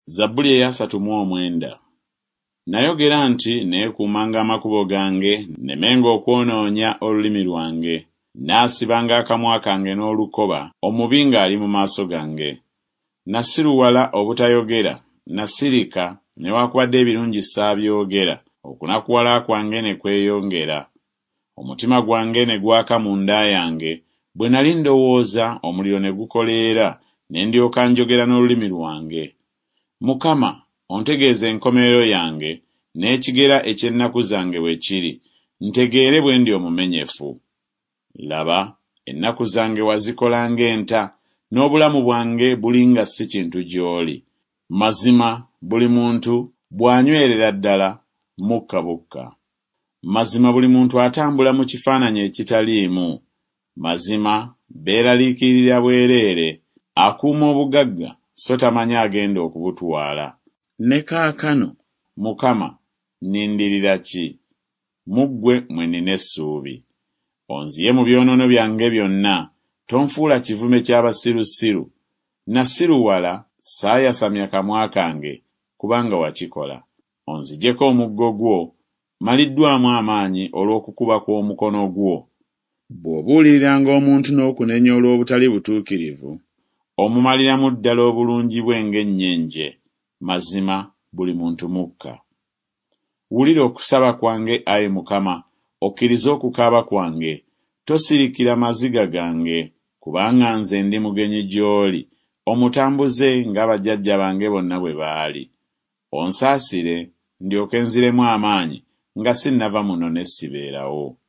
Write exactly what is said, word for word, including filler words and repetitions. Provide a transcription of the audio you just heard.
Zabbuli eyasatu mu omwenda. Nayogera nti neekuumanga amakubo gange, nemenga okwonoonya olulimi lwange. Naasibanga akamwa kange n'olukoba, omubi ng'ali mu maaso gange. Nasiruwala obutayogera, nasirika, newaakubadde ebirungi saabyogera, okunakuwala kwange ne kweyongera. Omutima gwange ne gwaka mu nda yange, bwe nali ndowooza omuliro ne gukoleera, ne ndyoka njogera n'olulimi lwange. Mukama, ontegeeze enkomerero yange, n'ekigera eky'ennaku zange bwe kiri, ntegeere bwe ndi omumenyefu. Laba, ennaku zange wazikola ng'enta, n'obulamu bwange bulinga si kintu gy'oli. Mazima buli muntu bw'anywerera ddala mukka bukka. Mazima buli muntu atambula mu kifaananyi ekitaliimu. Mazima beeraliikirira bwereere, akuuma obugagga so tamanyi agenda okubutwala. Ne kaakano, Mukama, nnindirira ki? Mu ggwe mwe nnina essuubi. Onziye mu byonoono byange byonna, tonfuula kivume ky'abasirusiru. Nasiruwala, saayasamya kamwa kange, kubanga wakikola. Onzigyeko omuggo gwo, maliddwamu amaanyi olw'okukuba kw'omukono gwo. Bw'obuuliriranga omuntu n'okunenya olw'obutali butuukirivu, omumaliramu ddala obulungi bwe ng'ennyenje. Mazima buli muntu mukka. Wulira okusaba kwange, Ayi Mukama, okkirize okukaaba kwange. Tosirikira maziga gange, kubanga nze ndi mugenyi gy'oli. Omutambuze nga bajjajja bange bonna bwe baali. Onsaasire, ndyoke nziremu amaanyi, nga sinnava muno ne sibeerawo.